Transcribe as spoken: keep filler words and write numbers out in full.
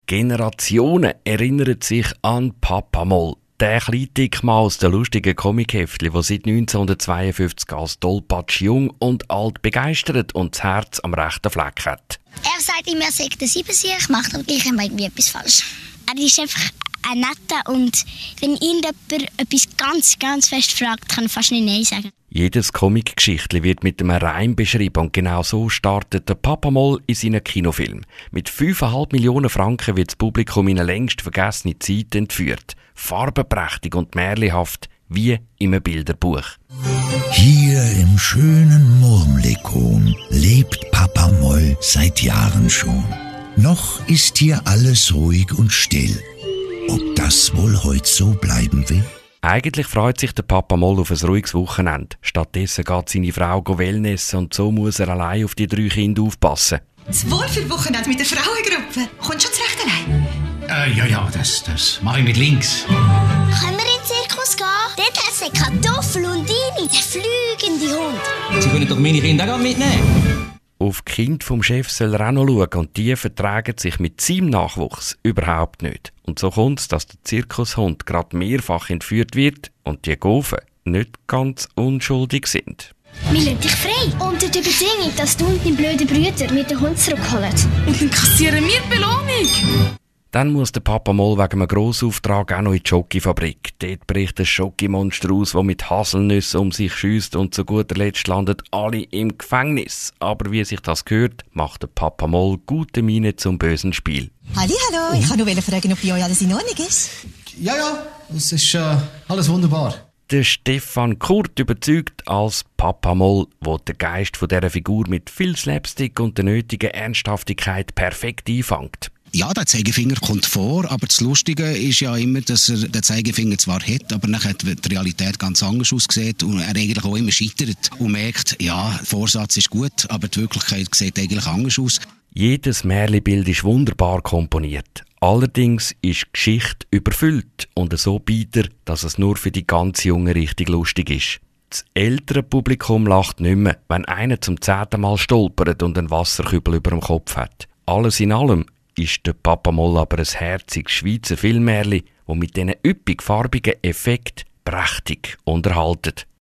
Generationen erinnern sich an Papa Moll. Der kleine Dickmann aus den lustigen Comicheftchen, der seit neunzehnhundertzweiundfünfzig als Tollpatsch jung und alt begeistert und das Herz am rechten Fleck hat. Er sagt immer, er sei der Siebensieg, macht aber gleich immer irgendwie etwas falsch. Er ist einfach ein Netter und wenn ihn jemand etwas ganz, ganz fest fragt, kann er fast nicht Nein sagen. Jedes Comic-Geschichtli wird mit einem Reim beschrieben und genau so startet der Papa Moll in seinen Kinofilm. Mit fünfeinhalb Millionen Franken wird das Publikum in eine längst vergessene Zeit entführt. Farbenprächtig und märchenhaft, wie in einem Bilderbuch. Hier im schönen Murmlikon lebt Papa Moll seit Jahren schon. Noch ist hier alles ruhig und still. Ob das wohl heute so bleiben wird? Eigentlich freut sich der Papa Moll auf ein ruhiges Wochenende. Stattdessen geht seine Frau wellnessen und so muss er allein auf die drei Kinder aufpassen. Das Wohlfühlwochenende mit der Frauengruppe. Kommst du schon zurecht allein? Äh, ja, ja, das, das mache ich mit links. Können wir in den Zirkus gehen? Dort hat es Kartoffel und Dini, der fliegende Hund. Sie können doch meine Kinder auch mitnehmen. Auf die Kinder vom Chef soll er auch noch schauen und die vertragen sich mit seinem Nachwuchs überhaupt nicht. Und so kommt es, dass der Zirkushund gerade mehrfach entführt wird und die Gofen nicht ganz unschuldig sind. Wir lassen dich frei, unter der Bedingung, dass du und dein blöden Brüder mit dem Hund zurückholen. Und dann kassieren wir die Belohnung. Dann muss der Papa Moll wegen einem Grossauftrag auch noch in die Schokifabrik. Dort bricht ein Schokimonster aus, das mit Haselnüssen um sich schiesst und zu guter Letzt landet alle im Gefängnis. Aber wie sich das gehört, macht der Papa Moll gute Miene zum bösen Spiel. Hallihallo, ich wollte nur fragen, ob bei euch alles in Ordnung ist. Ja, ja, es ist äh, alles wunderbar. Der Stefan Kurt überzeugt als Papa Moll, der den Geist von dieser Figur mit viel Slapstick und der nötigen Ernsthaftigkeit perfekt einfängt. Ja, der Zeigefinger kommt vor, aber das Lustige ist ja immer, dass er den Zeigefinger zwar hat, aber nachher die Realität ganz anders aussieht und er eigentlich auch immer scheitert und merkt, ja, der Vorsatz ist gut, aber die Wirklichkeit sieht eigentlich anders aus. Jedes Märchenbild ist wunderbar komponiert. Allerdings ist die Geschichte überfüllt und so bieder, dass es nur für die ganz Jungen richtig lustig ist. Das ältere Publikum lacht nicht mehr, wenn einer zum zehnten Mal stolpert und einen Wasserkübel über dem Kopf hat. Alles in allem ist der Papa Moll aber ein herziges Schweizer Filmmärchen, das mit diesen üppig farbigen Effekten prächtig unterhaltet.